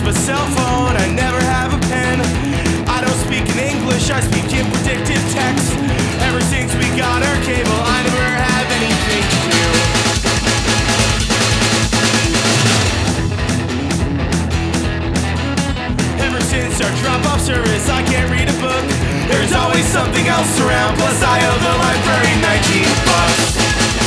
a cell phone, I never have a pen. I don't speak in English, I speak in predictive text. Ever since we got our cable, I never have anything to do. Ever since our drop-off service, I can't read a book. There's always something else around, plus I owe the library $19.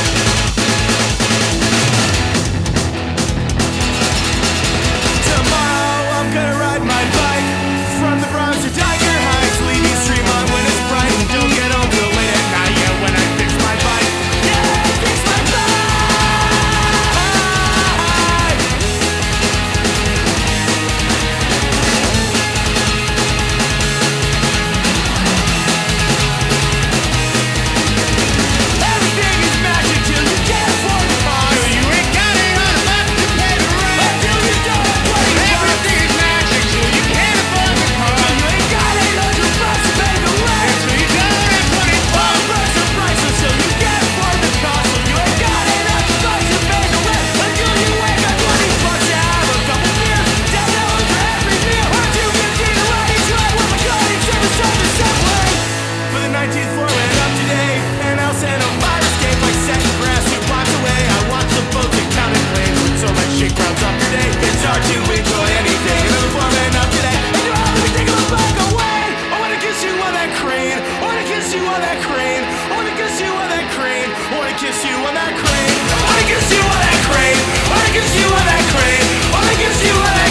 Kiss you on that crane. I wanna kiss you on that crane. I wanna kiss you on that crane. I wanna kiss you on that